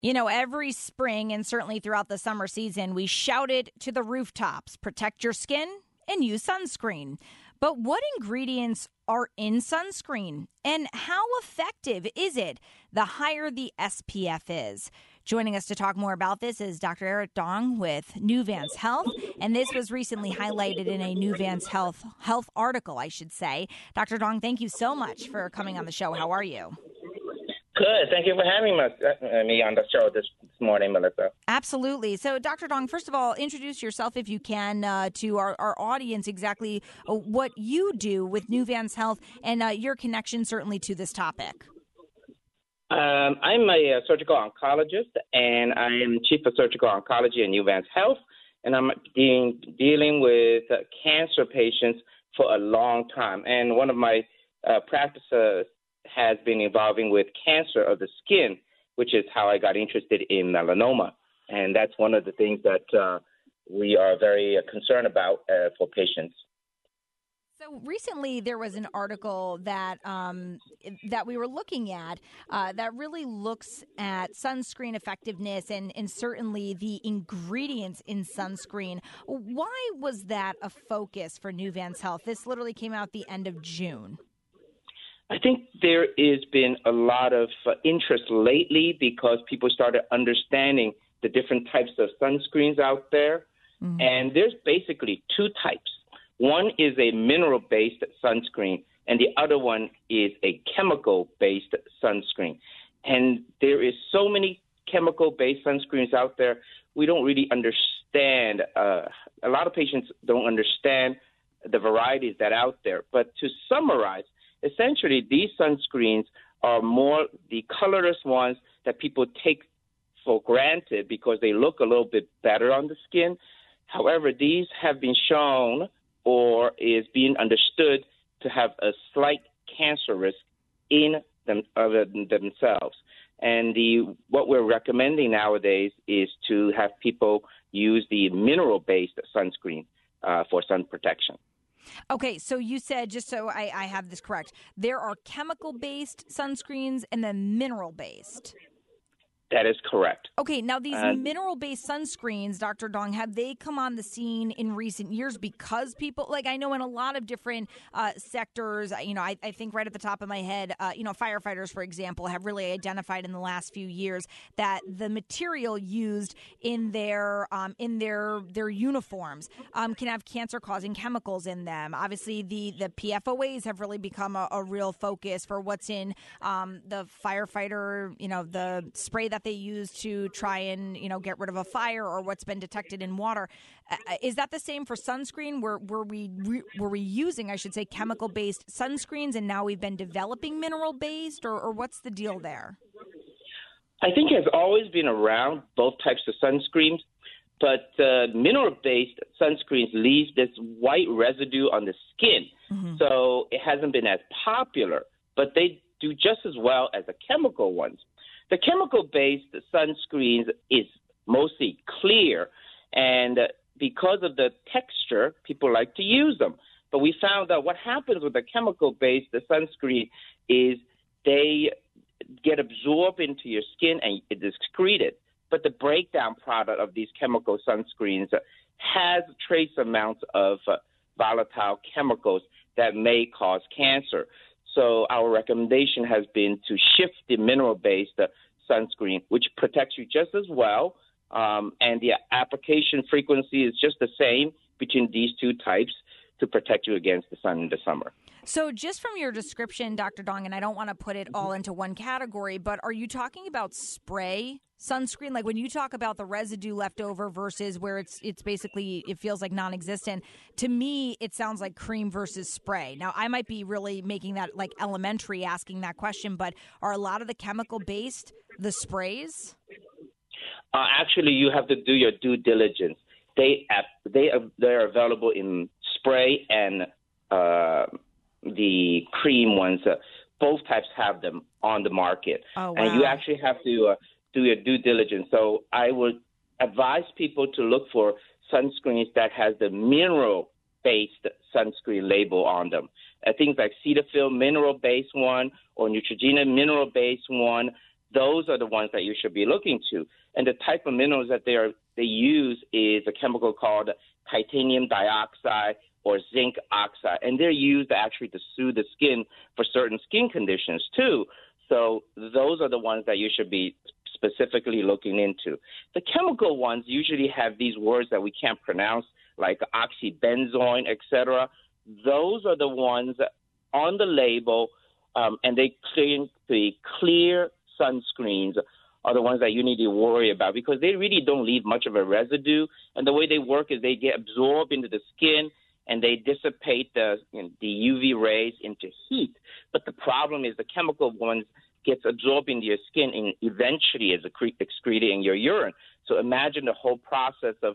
You know, every spring and certainly throughout the summer season, we shout it to the rooftops, protect your skin and use sunscreen. But what ingredients are in sunscreen and how effective is it the higher the SPF is? Joining us to talk more about this is Dr. Eric Dong with Nuvance Health, and this was recently highlighted in a Nuvance Health article, I should say. Dr. Dong, thank you so much for coming on the show. How are you? Good. Thank you for having me on the show this morning, Melissa. Absolutely. So, Dr. Dong, first of all, introduce yourself, if you can, to our audience, exactly what you do with Nuvance Health and your connection, certainly, to this topic. I'm a surgical oncologist, and I am Chief of Surgical Oncology at Nuvance Health, and I'm dealing with cancer patients for a long time. And one of my practices has been involving with cancer of the skin, which is how I got interested in melanoma. And that's one of the things that we are very concerned about for patients. So recently there was an article that that we were looking at that really looks at sunscreen effectiveness and certainly the ingredients in sunscreen. Why was that a focus for Nuvance Health? This literally came out the end of June. I think there has been a lot of interest lately because people started understanding the different types of sunscreens out there. Mm-hmm. And there's basically two types. One is a mineral-based sunscreen, and the other one is a chemical-based sunscreen. And there is so many chemical-based sunscreens out there, we don't really understand. A lot of patients don't understand the varieties that are out there. But to summarize, essentially, these sunscreens are more the colorless ones that people take for granted because they look a little bit better on the skin. However, these have been shown or is being understood to have a slight cancer risk in themselves. And what we're recommending nowadays is to have people use the mineral-based sunscreen for sun protection. Okay, so you said, just so I have this correct, there are chemical-based sunscreens and then mineral-based. That is correct. Okay, now these mineral-based sunscreens, Dr. Dong, have they come on the scene in recent years because people, like I know in a lot of different sectors, I think right at the top of my head, firefighters, for example, have really identified in the last few years that the material used in their uniforms can have cancer-causing chemicals in them. Obviously, the PFOAs have really become a real focus for what's in the firefighter, the spray that they use to try and, get rid of a fire or what's been detected in water. Is that the same for sunscreen? Were we using, I should say, chemical-based sunscreens and now we've been developing mineral-based or what's the deal there? I think it has always been around, both types of sunscreens, but mineral-based sunscreens leave this white residue on the skin. Mm-hmm. So it hasn't been as popular, but they do just as well as the chemical ones. The chemical-based sunscreens is mostly clear, and because of the texture, people like to use them. But we found out what happens with the chemical-based sunscreen is they get absorbed into your skin and it is excreted. But the breakdown product of these chemical sunscreens has trace amounts of volatile chemicals that may cause cancer. So our recommendation has been to shift the mineral-based sunscreen, which protects you just as well, and the application frequency is just the same between these two types to protect you against the sun in the summer. So just from your description, Dr. Dong, and I don't want to put it all into one category, but are you talking about spray sunscreen? Like when you talk about the residue left over versus where it's basically, it feels like non-existent, to me, it sounds like cream versus spray. Now, I might be really making that like elementary asking that question, but are a lot of the chemical-based the sprays? Actually, you have to do your due diligence. They're available in spray and the cream ones. Both types have them on the market. Oh, wow. And you actually have to do your due diligence. So I would advise people to look for sunscreens that has the mineral-based sunscreen label on them. Things like Cetaphil mineral-based one or Neutrogena mineral-based one. those are the ones that you should be looking to. And the type of minerals that they use is a chemical called titanium dioxide or zinc oxide, and they're used actually to soothe the skin for certain skin conditions too. So those are the ones that you should be specifically looking into. The chemical ones usually have these words that we can't pronounce, like oxybenzoin, etc. Those are the ones on the label, and they claim the clear sunscreens are the ones that you need to worry about because they really don't leave much of a residue. And the way they work is they get absorbed into the skin and they dissipate the UV rays into heat. But the problem is the chemical ones gets absorbed into your skin and eventually is excreted in your urine. So imagine the whole process of,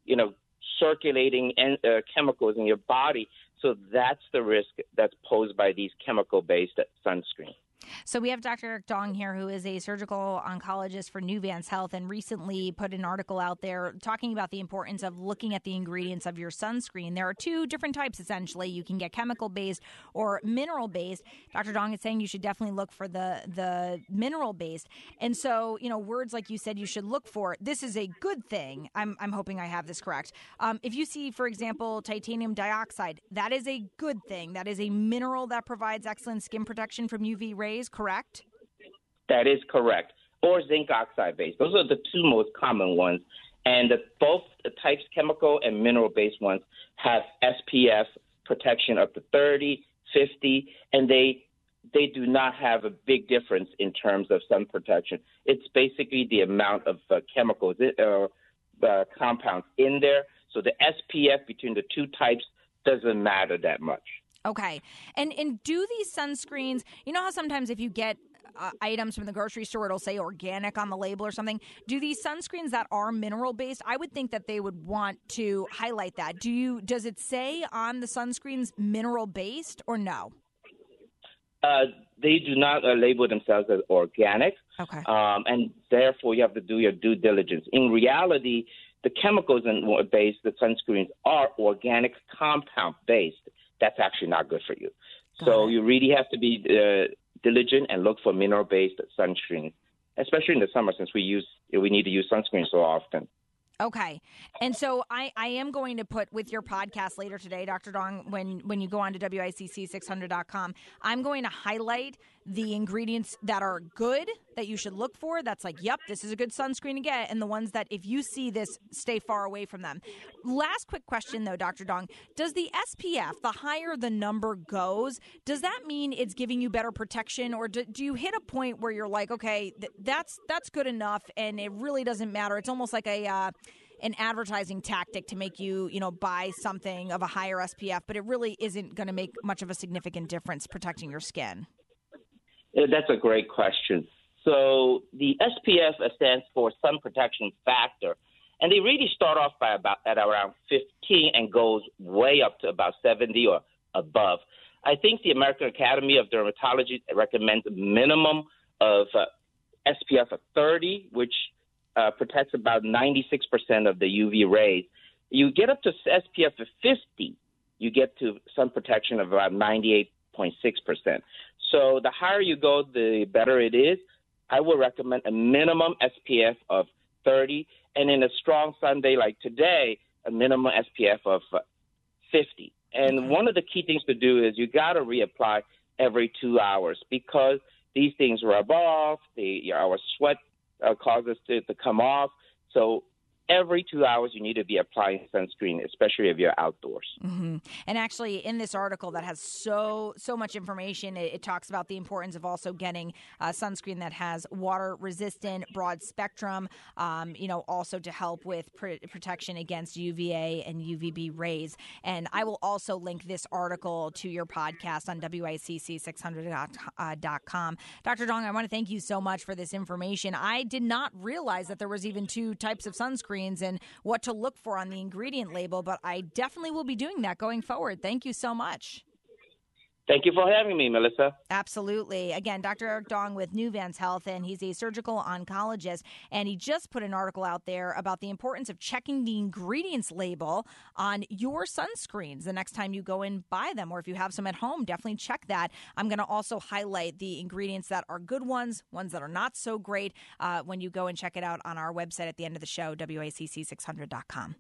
circulating chemicals in your body. So that's the risk that's posed by these chemical-based sunscreens. So we have Dr. Eric Dong here, who is a surgical oncologist for Nuvance Health, and recently put an article out there talking about the importance of looking at the ingredients of your sunscreen. There are two different types, essentially. You can get chemical-based or mineral-based. Dr. Dong is saying you should definitely look for the mineral-based. And so, words like you said you should look for, this is a good thing. I'm hoping I have this correct. If you see, for example, titanium dioxide, that is a good thing. That is a mineral that provides excellent skin protection from UV rays. Correct? That is correct. Or zinc oxide based. Those are the two most common ones. And both the types, chemical and mineral-based ones, have SPF protection up to 30, 50, and they do not have a big difference in terms of sun protection. It's basically the amount of chemicals or compounds in there. So the SPF between the two types doesn't matter that much. Okay. And do these sunscreens, you know how sometimes if you get items from the grocery store, it'll say organic on the label or something. Do these sunscreens that are mineral-based, I would think that they would want to highlight that. Does it say on the sunscreens mineral-based or no? They do not label themselves as organic. Okay. And therefore you have to do your due diligence. In reality, the chemicals based, the sunscreens are organic compound-based. That's actually not good for you. So you really have to be diligent and look for mineral-based sunscreen, especially in the summer since we need to use sunscreen so often. Okay. And so I am going to put with your podcast later today, Dr. Dong, when you go on to WICC600.com, I'm going to highlight the ingredients that are good that you should look for. That's like, yep, this is a good sunscreen to get. And the ones that if you see this, stay far away from them. Last quick question, though, Dr. Dong. Does the SPF, the higher the number goes, does that mean it's giving you better protection? Or do you hit a point where you're like, okay, that's good enough and it really doesn't matter? It's almost like an advertising tactic to make you, buy something of a higher SPF, but it really isn't going to make much of a significant difference protecting your skin. That's a great question. So the SPF stands for sun protection factor, and they really start off at around 15 and goes way up to about 70 or above. I think the American Academy of Dermatology recommends a minimum of SPF of 30, which protects about 96% of the UV rays. You get up to SPF of 50, you get to sun protection of about 98.6%. So the higher you go, the better it is. I would recommend a minimum SPF of 30, and in a strong sun day like today, a minimum SPF of 50. And one of the key things to do is you got to reapply every 2 hours because these things rub off, our sweat causes it to come off. So every 2 hours you need to be applying sunscreen, especially if you're outdoors. Mm-hmm. And actually in this article that has so much information, it talks about the importance of also getting sunscreen that has water resistant, broad spectrum, also to help with protection against UVA and UVB rays. And I will also link this article to your podcast on WICC600.com. Dr. Dong, I want to thank you so much for this information. I did not realize that there was even two types of sunscreen and what to look for on the ingredient label, but I definitely will be doing that going forward. Thank you so much. Thank you for having me, Melissa. Absolutely. Again, Dr. Eric Dong with Nuvance Health, and he's a surgical oncologist, and he just put an article out there about the importance of checking the ingredients label on your sunscreens the next time you go and buy them, or if you have some at home, definitely check that. I'm going to also highlight the ingredients that are good ones that are not so great, when you go and check it out on our website at the end of the show, WACC600.com.